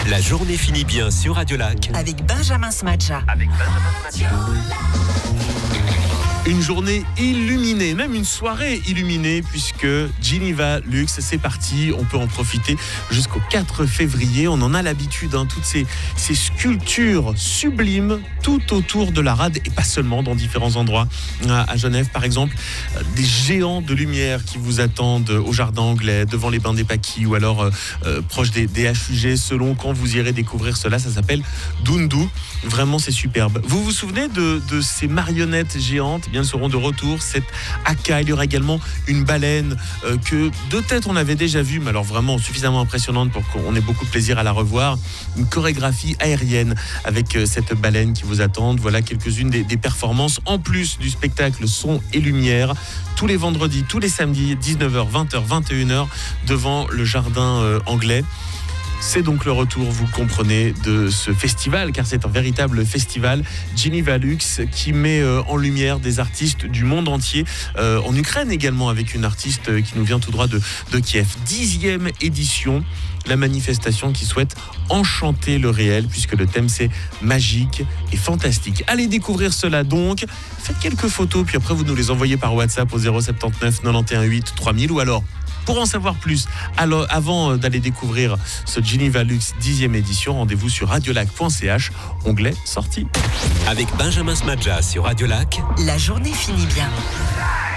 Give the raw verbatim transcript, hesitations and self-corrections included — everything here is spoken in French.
La journée finit bien sur Radio Lac. Avec Benjamin Smadja. Avec Benjamin Smadja. Une journée illuminée, même une soirée illuminée, puisque Geneva Luxe, c'est parti. On peut en profiter jusqu'au quatre février. On en a l'habitude, hein, toutes ces, ces sculptures sublimes tout autour de la rade, et pas seulement, dans différents endroits. À Genève, par exemple, des géants de lumière qui vous attendent au jardin anglais, devant les bains des Paquis, ou alors euh, proche des, des H U G, selon quand vous irez découvrir cela. Ça s'appelle Dundu. Vraiment, c'est superbe. Vous vous souvenez de, de ces marionnettes géantes? Bien, elles seront de retour. Cette haka, il y aura également une baleine euh, que de tête on avait déjà vue, mais alors vraiment suffisamment impressionnante pour qu'on ait beaucoup de plaisir à la revoir. Une chorégraphie aérienne avec euh, cette baleine qui vous attend. Voilà quelques-unes des, des performances en plus du spectacle son et lumière, tous les vendredis, tous les samedis, dix-neuf heures, vingt heures, vingt et une heures, devant le jardin euh, anglais. C'est donc le retour, vous comprenez, de ce festival, car c'est un véritable festival, Geneva Luxe, qui met en lumière des artistes du monde entier, euh, en Ukraine également, avec une artiste qui nous vient tout droit de, de Kiev. Dixième édition, la manifestation qui souhaite enchanter le réel, puisque le thème c'est magique et fantastique. Allez découvrir cela donc, faites quelques photos, puis après vous nous les envoyez par WhatsApp au zéro sept neuf quatre-vingt-onze huit trois mille, ou alors, pour en savoir plus, alors avant d'aller découvrir ce Geneva Luxe dixième édition, rendez-vous sur radiolac point c h, onglet sortie. Avec Benjamin Smadja sur Radio Lac. La journée finit bien.